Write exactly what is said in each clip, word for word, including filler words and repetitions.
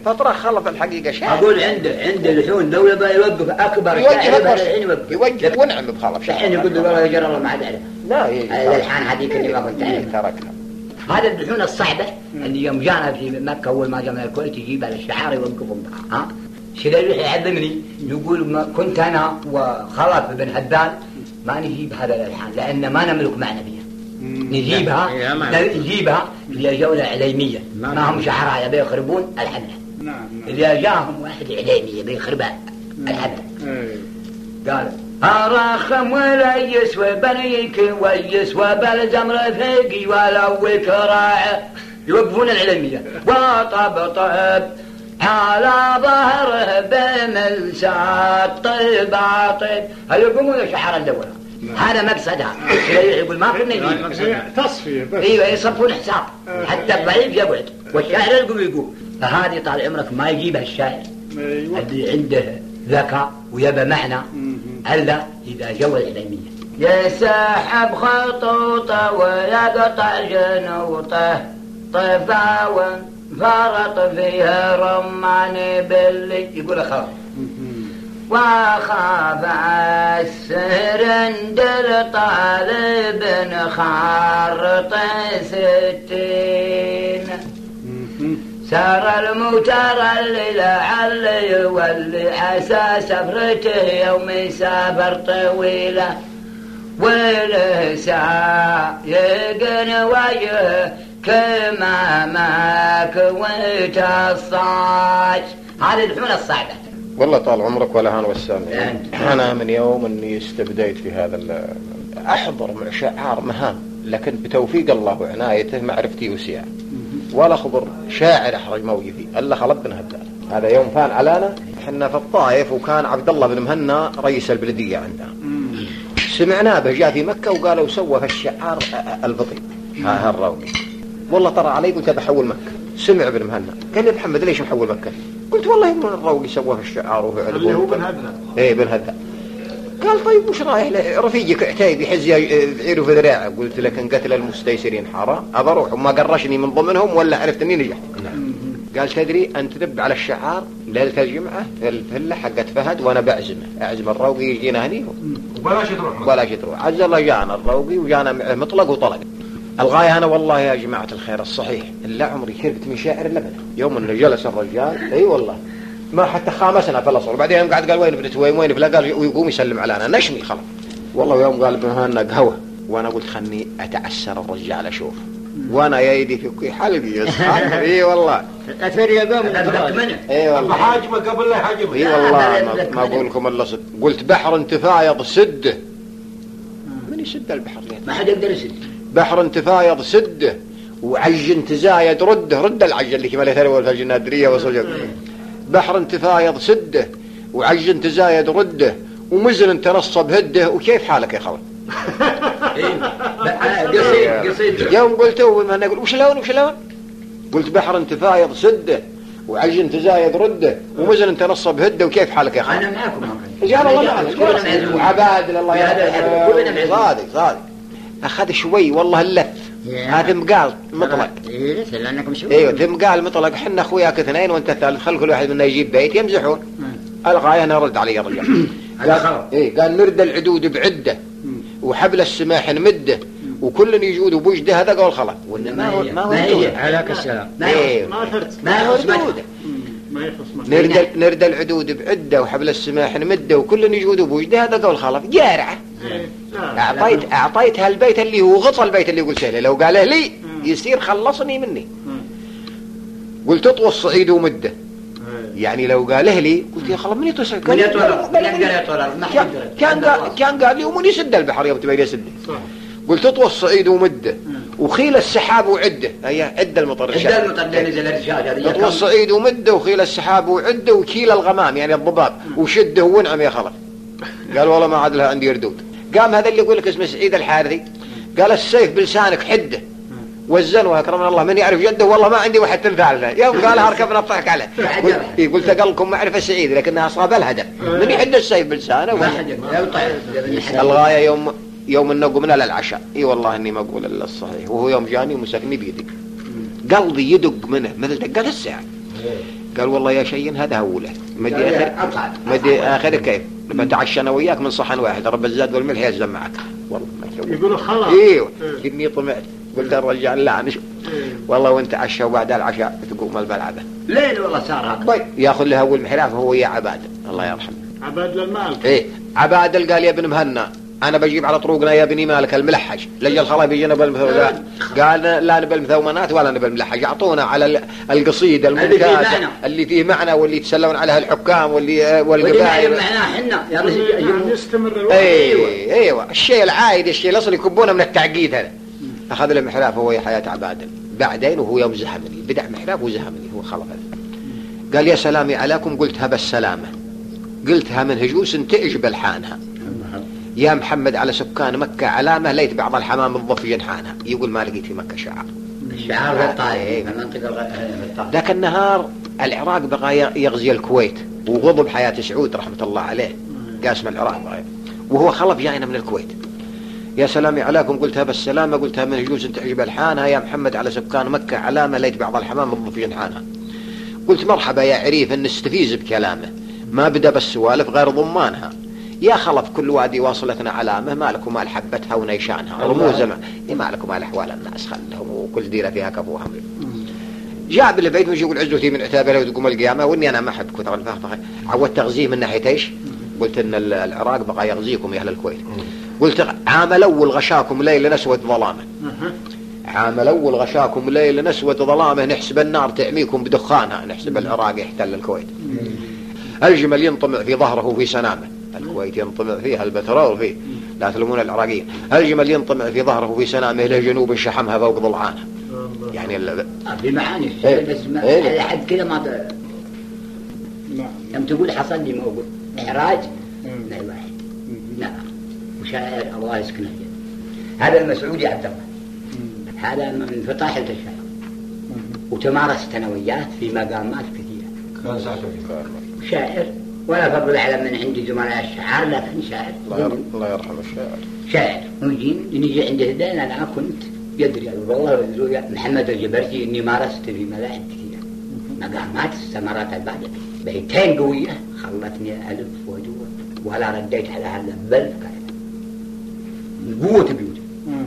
فترة خلط الحقيقة شاعر. أقول عنده عنده لحون لو يبغى يوقف أكبر شاعر الحين يوقف يوقف ونعم بخلط شاعر. الحين يقول له والله جرى الله ما عاد أعرف. لا الألحان هذيك اللي ما كنت أعرف. تركها. هذا اللحون الصعبة اللي يوم جانا في مكة أول ما جاء من الكويت يجيب على الشعار يوقفهم بها. ها شلال يعلمني يقول ما كنت أنا وخلف بن هدان ما نجيب هذا الألحان لأن ما نملك معنى بها. نجيبها نجيبها اللي جولة إعلامية ما هم شعراء يبي يخربون الحملة. إذا جاهم واحد إعلامي يبي يخربها الحملة قال أراخم وليس وبنيك ويس وبلزم رفيقي ولو كراعه يوقفون الإعلامية وطبطب على ظهره بملسات طيب عطيب هل يقومون شعر الدولة هذا مقصدها. يقول ما كنا نجيب تصفية بس. ايوه يصفون حساب حتى الضعيف يقعد والشاعر يقوم يقول. فهذه طال عمرك ما يجيبها الشاعر اللي عنده ذكاء ويبى معنى الا اذا جو الإعلامية يسحب خطوطه ويقطع جنوطه طفاون فرط فيها رماني باللي يقول خلاص وخاف السهر اندل طالب خارط ستين سار الموتر اللي لعل يولي عسى سفرته يوم سافر طويلة وله سايقن وجهه كما ماك وتصاج. هذه الحون الصعبة والله طال عمرك ولا هان وسام. يعني أنا من يوم أني استبديت في هذا أحضر مع شعار مهام لكن بتوفيق الله وعنايته معرفتي وسيع ولا خبر شاعر أحرج موقفي إلا خلط بن هدان. هذا يوم كان علينا حنا في الطائف وكان عبد الله بن مهنا رئيس البلدية عندنا سمعناه به جاء في مكة وقالوا سوى في الشعار البطيء ها الراوي والله ترى علي قلت بحول مكة. سمع ابن مهنا قال لي محمد ليش محول مكة؟ قلت والله ابن الراوي سواه في الشعار وهو اللي هو بن هدان. ايه بن هدان. قال طيب وش رايح رفيجك عتيبي يحز بعيره في ذراعه. قلت لك ان قتل المستيسرين حرام ابى اروح وما قرشني من ضمنهم ولا عرفت اني نجحت. قال تدري انت تذب على الشعار ليله الجمعه في الفله حقت فهد وانا بعزمه اعزم الروقي يجينا هني وبلاش تروح وبلاش تروح. عز الله جانا الروقي وجانا معه مطلق وطلق. الغاية أنا والله يا جماعة الخير الصحيح إلا عمري شربت من شاعر اللبن يوم أنه جلس الرجال أي والله ما حتى خامسنا في الأصل. بعدين قاعد قال وين ابنت وين وين فلا قال ويقوم يسلم علينا نشمي خلاص والله. يوم قال ابن هنا قهوة وانا قلت خلني اتعسر الرجال اشوف وانا يدي في حلقي يصحى. اي والله اثر يا قوم اي والله حاجبه قبل لا يحجبه. اي والله ما اقول لكم الا صدق. قلت بحر انتفايض سده. من يسد البحر ليه؟ ما حد يقدر يسد. بحر انتفايض سده وعجن تزايد رده رد العجن اللي كما ثروه الفجر النادريه وصل. بحر انتفايض سده وعجن تزايد رده ومزن تنصب هده. وكيف حالك يا خالد؟ قصيد قصيد يوم قلته ما نقول وش لون وش لون؟ قلت بحر انتفايض سده وعجن تزايد رده ومزن تنصب هده. وكيف حالك يا خالد؟ انا معكم رجال الله معك وعباد الله يا صادق صادق. اخذ شوي والله اللف هذا مقال مطلق. ايه لانكم شو ايوه ذم قال مطلق. حنا اخوياك اثنين وانت الثالث خل كل واحد منا يجيب بيت يمزحون. الغايه انا رد علي الرجال قال ايه قال نرد العدود بعده وحبل السماح نمده وكل يجود بوجده. هذا قول خلاص ولا ما هو ما هو عليك السلام. ايه ما هو ردود نرد نرد العدود بعده وحبل السماح نمده وكل يجود بوجده. هذا قول خلاص جارعه. اعطيت اعطيت هالبيت اللي هو غطى البيت اللي قلت له لو قاله لي يصير خلصني مني. قلت اطوى الصعيد ومده يعني لو قاله لي قلت يا خلاص من يتصل كان كان قال كان قال لي ومن يسد البحر يوم تبي يسد. قلت اطوى الصعيد ومده وخيل السحاب وعده. هي عده المطر عده المطر نزل الرشاد. اطوى الصعيد ومده وخيل السحاب وعده وكيل الغمام يعني الضباب وشده ونعم يا خلاص. قال والله ما عاد لها عندي ردود. قام هذا اللي يقول لك اسمه سعيد الحارثي قال السيف بلسانك حده والزنوه اكرمنا الله من يعرف جده والله ما عندي واحد تنفع له. يوم قال هركبنا الضحك عليه. قلت قلت اقلكم معرفه سعيد لكنها اصاب الهدف من يحد السيف بلسانه. الغايه يوم يوم انه قمنا للعشاء. اي والله اني ما اقول الا الصحيح وهو يوم جاني ومسكني بيدي قلبي يدق منه مثل دقات الساعه. قال والله يا شين هذا أوله مدي آخر مدي آخر كيف بتعشى أنا وياك من صحن واحد رب الزاد والملح يلزم معك والله ما يقولوا خلاص ايوه إني طمعت قلت الرجال لا نش والله وانت عشى وبعد العشاء تقوم البلعبة ليل والله صار هذا طيب ياخذ له أول محراف هو يا عباد الله يرحمه عباد للمال ايه عباد قال يا ابن مهنا انا بجيب على طرقنا يا بني مالك الملحج لجل الخلا بيجينا بالمثومنات قال لا نبي المثومنات ولا نبي الملحج اعطونا على القصيد الممتاز اللي فيه معنى واللي يتسلون عليها الحكام واللي والقبائل معناه احنا يعني يستمر الوقت ايوه ايوه الشيء العايد الشيء الاصلي يكبونه من التعقيد هذا اخذ له محراف هو يا حياة عبادل بعدين وهو يوم زهمني بدع محراف وزهمني هو خلق هذا قال يا سلامي عليكم قلتها بالسلامه قلتها من هجوس تئج بالحانها يا محمد على سكان مكة علامة ليت بعض الحمام الضف جنحانها يقول ما لقيت في مكة شعار الشعار الطائف المنطقة الطائف ذاك النهار العراق بقى يغزي الكويت وغضب حياة سعود رحمة الله عليه قاسم العراق بقى وهو خلف جاينا من الكويت يا سلامي عليكم قلتها بالسلامة قلتها من هجوس تئج بالحانها يا محمد على سكان مكة علامة ليت بعض الحمام الضف جنحانها قلت مرحبا يا عريف ان نستفيز بكلامه ما بدا بالسوالف غير ضمانها يا خلف كل وادي واصلتنا علامه ما لكم مال حبتها ونيشانها رموزه ما إيه ما لكم مال احوال الناس خلهم وكل ديره فيها كفوها جاب البيت ويجي يقول عزوتي من عتابه لو تقوم القيامه واني انا ما احب كثر الفخفخه عودت تغزيه من ناحيه ايش قلت ان العراق بقى يغزيكم يا اهل الكويت قلت عام الاول غشاكم ليل اسود ظلامه عام الاول غشاكم ليل اسود ظلامه نحسب النار تعميكم بدخانها نحسب العراق يحتل الكويت الجمل ينطمع في ظهره وفي سنامه الكويت ينطمع فيها البترول فيه لا تلمون العراقيين الجمل ينطمع في ظهره وفي سنامه له جنوب شحمها فوق ضلعانها يعني بمعاني إيه؟ بس ما إيه؟ لحد كذا ما لم تقول حصل لي موجود إحراج لا واحد لا وشاعر الله يسكنه هذا المسعودي عبد الله هذا من فطاحل الشعر وتمارس ثانويات في مقامات كثيرة شاعر ولا فضل أعلم من عندي زملاء الشعر لكن شاعر الله يرحم الشاعر شاعر نجي نجي عنده دين أنا كنت يدري والله محمد الجبرتي إني مارست في ملاعب كثيرة مقامات السمرات البعدة بيتين قوية خلتني ألف وجوه ولا رديت على هذا بل من قوة بيوت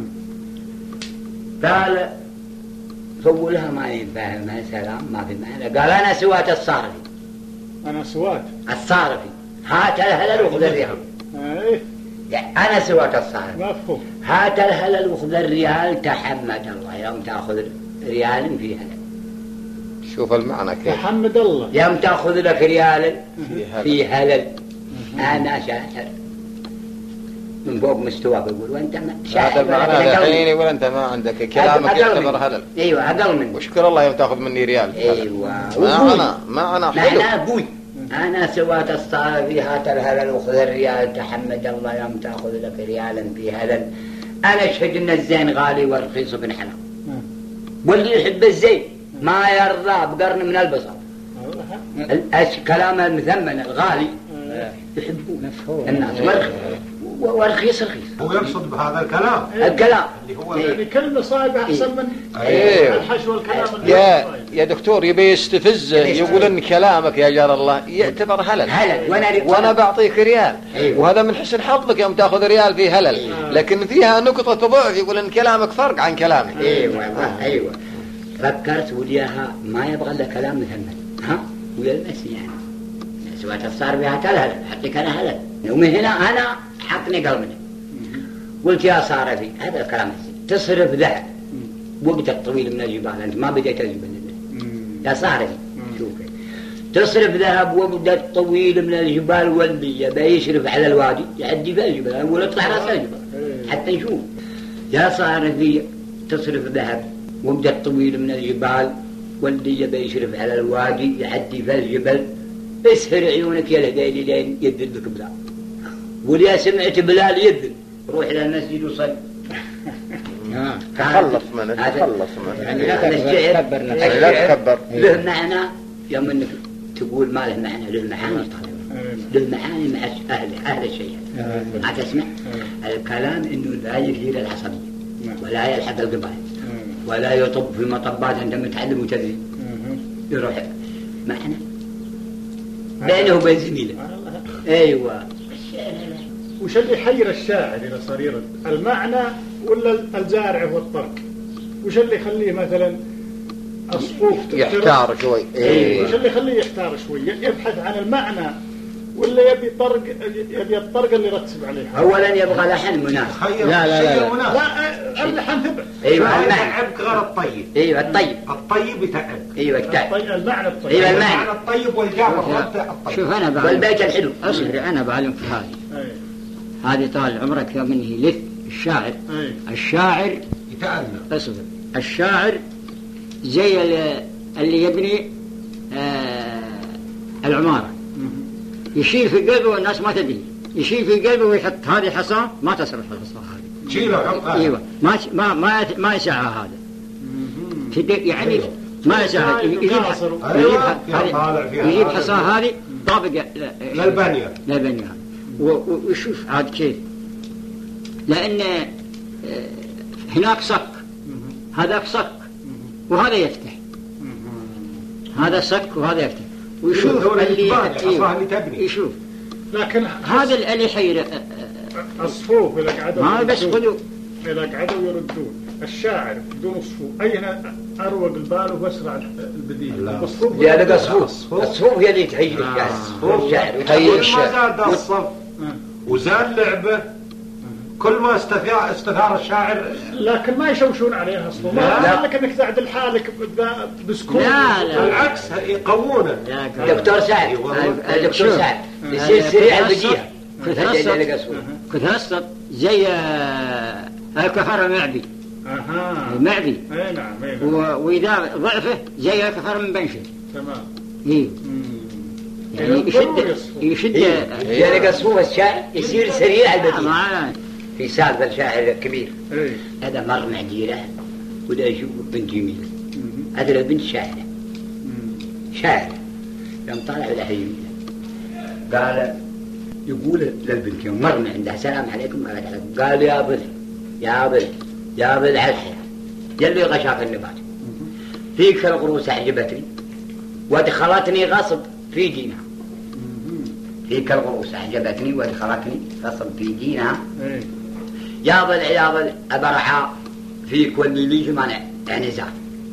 قال فولها ما يفهمها سلام ما في معنى قال أنا سوات الصارفي أنا سوات الصارفي هات الهلل وخذ الريال ايه يعني أنا سوات الصارفي مفهوم هات الهلل وخذ الريال تحمد الله يوم تأخذ ريال في هلل شوف المعنى كيف تحمد الله يوم تأخذ لك ريال في في هلل أنا شاعر من فوق مستواك يقول وانت ما هذا المعنى الحين يقول انت ما عندك كلامك يعتبر هلل ايوه اقل من واشكر الله يوم تاخذ مني ريال ايوه ما انا ما انا حلو انا ابوي انا سوات الصافي هات الهلل وخذ الريال تحمد الله يوم تاخذ لك ريالا في هلل انا اشهد ان الزين غالي والرخيص بن حلال واللي يحب الزين ما يرضى بقرن من البصر الكلام المثمن الغالي يحبون الناس والرخيص رخيص هو يقصد بهذا الكلام الكلام اللي هو يعني كلمة صايبة أحسن من أيه. الحشو والكلام يا يا دكتور يبي يستفزه يقول ان كلامك يا جار الله يعتبر هلل هلل وانا وانا بعطيك ريال أيوة. وهذا من حسن حظك يوم تاخذ ريال في هلل أيوة. لكن فيها نقطة ضعف يقول ان كلامك فرق عن كلامي ايوه ايوه فكرت وليها ما يبغى الا كلام مثمن ها ويلمس يعني سوات الصار بها تلهل حطيك انا هلل ومن هنا انا حطني قلبنا قلت يا صارفي هذا الكلام تصرف ذهب وقتك طويل من الجبال انت ما بديت الجبل يا صارفي شوف تصرف ذهب وقتك طويل من الجبال والبية بيشرف على الوادي يعدي في الجبل اقول اطلع راس الجبل حتى نشوف يا صارفي تصرف ذهب وقتك طويل من الجبال والبية بيشرف على الوادي يعدي في الجبل اسهر عيونك يا الهديل لين يدل بك بلال وليا سمعت بلال يدل روح إلى المسجد وصل تخلص منه تخلص منه يعني لا تكبر لا تكبر له معنى يوم انك تقول ما له معنى له معاني له معاني مع اهل اهل الشيء ما تسمع الكلام انه لا يثير العصبيه ولا يلحق القبائل ولا يطب في مطبات انت متعلم وتدري يروح معنى بينه وبين زميله. ايوه. وش اللي يحير الشاعر إذا صار يرد المعنى ولا الزارع والطرق؟ وش اللي يخليه مثلا الصفوف يحتار شوي؟ إيه. وش اللي يخليه يحتار شوي؟ يبحث عن المعنى ولا يبي طرق، يبي الطرق اللي يرتب عليها؟ اولا يبغى لحن مناسب. لا لا لا لا, لا اللحن ثبت. ايوه يتعبك غير الطيب. ايوه الطيب الطيب يتعب. ايوه الطيب المعنى الطيب. ايوه المعنى الطيب والجابر الطيب. شوف انا بعلم والبيت الحلو. اصبر انا بعلم في هذه. هذه طال عمرك يوم انه يلف الشاعر. أي. الشاعر يتأنى. اصبر الشاعر زي اللي يبني آه العمارة، يشيل في قلبه والناس ما تدري، يشيل في قلبه ويحط هذه حصى ما تصرف الحصى هذه. شيله وحطها. ايوه ما ما ما ما يسعها هذا. يعني ما يسعها يجيب يجيب حصى هذه طابق للبنية للبنية ويشوف عاد كيف، لأن هناك صك هذاك صك وهذا يفتح، هذا صك وهذا يفتح ويشوف اللي يشوف. لكن هذا اللي يحير الصفوف إذا قعدوا ما بس خذوا إذا قعدوا يردون الشاعر بدون صفوف أين أروق البال وأسرع البديهة؟ الصفوف يا لقى الصفوف الصفوف هي اللي تحير الشاعر وتحير الشاعر. الصف وزال لعبه كل ما استثار استثار الشاعر، لكن ما يشوشون عليها اصلا. ما قال لك انك تعدل حالك بسكون. لا لا بالعكس يقوونه. دكتور سعد دكتور سعد يصير سريع البديهة. كنت هسط زي الكفر المعبي. اها المعبي. اي نعم. واذا ضعفه زي الكفر من بنشر. تمام. ايه يعني يشد يشد يعني قصفوه الشاعر يصير سريع البديهة. في سالفة الشاعر كبير. هذا مر مع ديره وده يشوف بنت جميلة. هذا بنت شاعرة شاعر يوم طالع لها يمينة قال يقول للبنت يوم مر من عندها السلام عليكم قالت عليكم قال يا بل يا بل يا بل عالحياة يلي غشاف النبات فيك الغروس أعجبتني ودخلتني غصب في دينها. فيك الغروس أعجبتني ودخلتني غصب في دينها. يا بل يا بل أبرحا فيك واللي لي جمانع يعني زاد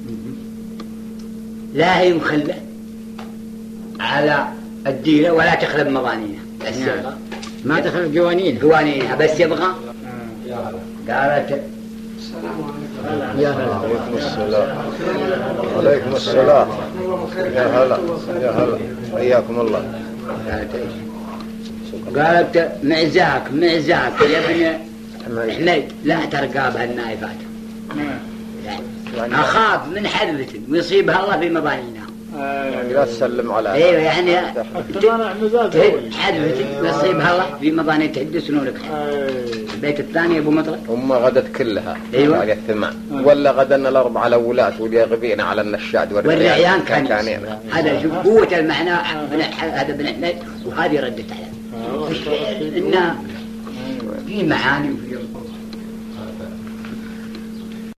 لا هي مخلة على الديرة ولا تخلب مضانينها بس يبغى ما تخلب جوانينها جوانينها بس يبغى. قالت السلام عليكم. يا هلا. عليكم السلام. عليكم السلام. يا هلا يا هلا حياكم الله. قالت ايش؟ قالت معزاك معزاك يا ابن حميد لا ترقى بهالنايفات. أخاف من حذبة ويصيبها الله في مضانينها. يعني لا تسلم على. ايوه يعني حذبة ويصيبها الله في مضاني تحدث نورك. البيت الثاني ابو مطلق. هم غدت كلها. ايوه. على الثمان. ولا غدنا الاربعه الاولاد واليغبين على النشاد والرعيان كان. هذا شوف قوة المعنى هذا بن حميد وهذه ردت عليه. إن في معاني وفي